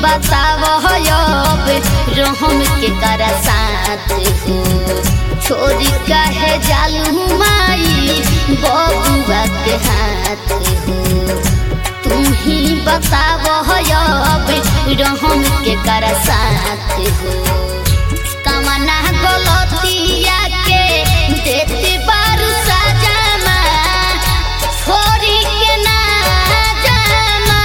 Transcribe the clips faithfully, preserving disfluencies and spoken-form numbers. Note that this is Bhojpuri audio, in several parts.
बतावो अब रहम के करा साथ हो छोरी काहे जालू माई बबुआ के हाथ हो तुम ही बतावो अब रहम के करा साथ हो कमना गलतिया के देते बारू सजामा छोरी के ना जामा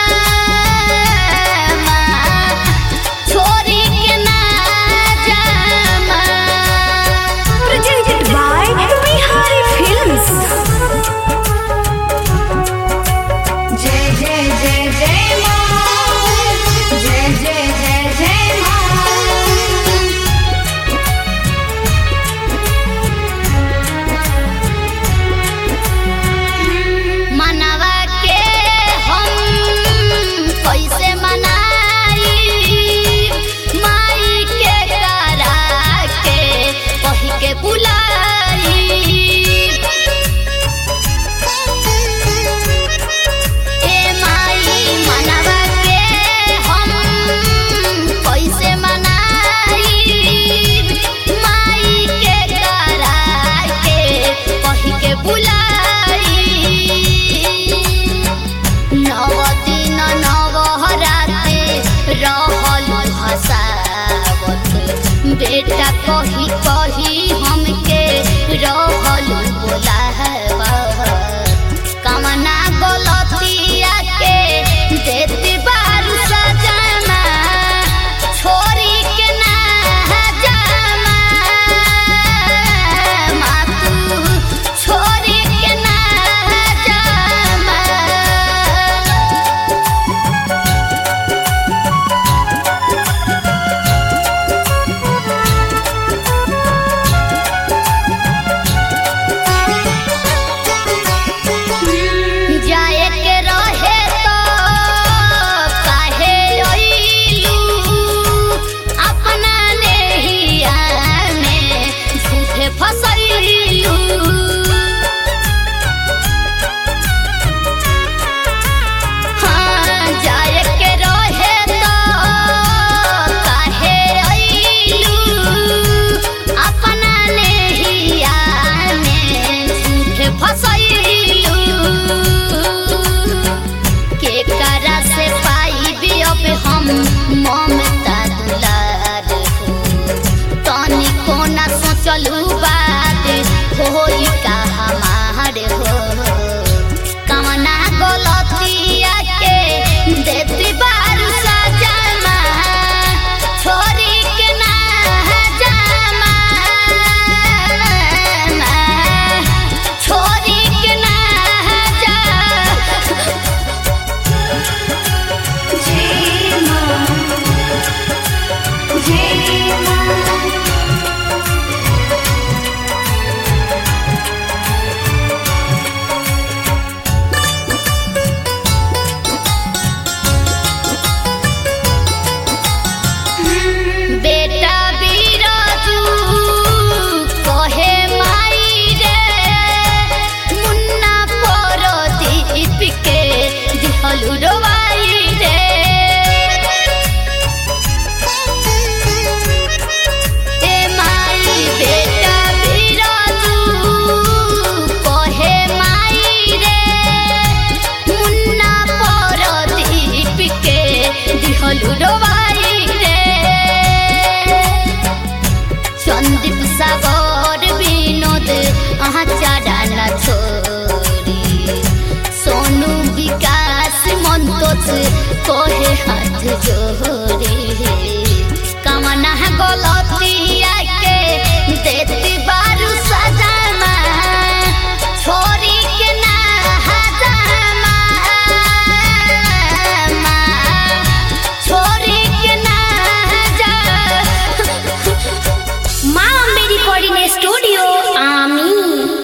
छोरी के ना जामा। Presented by Bihari Films. जय जय जय जय माँ जय जय जय जय माँ। मनवा के हम कैसे मनाई माई के करा के कही के बुलाई ए माई मनवा के हम कैसे मनाई माई के करा के कही के बुलाई नव दिन नव राते रहल हसावत बेटा कही कही हमके रहल बोलावत कमना गलतिया के देते बारू सजामा छोरी के ना जामा मातू छोरी के ना जामा। जाए के रहे तो काहे अइलू अपना नेहिया में झूठे फसैलू हाँ जाए के रहे तो काहे अइलू अपना नेहिया में झूठे फसैलू के करा से पाई भी अब हम ममता दुलार हो तनी कोना सोचलू बात होई का हमार हो कमना गलतिया के देती बारू सजामा छोरी के ना जामा छोरी के ना जा। जय माँ जय माँ। बेटा बिराजू कहे माई रे मुन्ना परदीप के दिहलू रोवाई रे ए माई बेटा बिराजू कहे माई रे मुन्ना परदीप के दिहलू रोवाई रे संदीप सागर विनोद अहाँ चारा छोड़ी सोनू विकास मंतोष कोहे हाथ जोड़ी कमना गलतिया के देती बारू सजामा छोरी के ना जामा छोरी के ना जा। माँ मेरी कोऑर्डिनेट स्टूडियो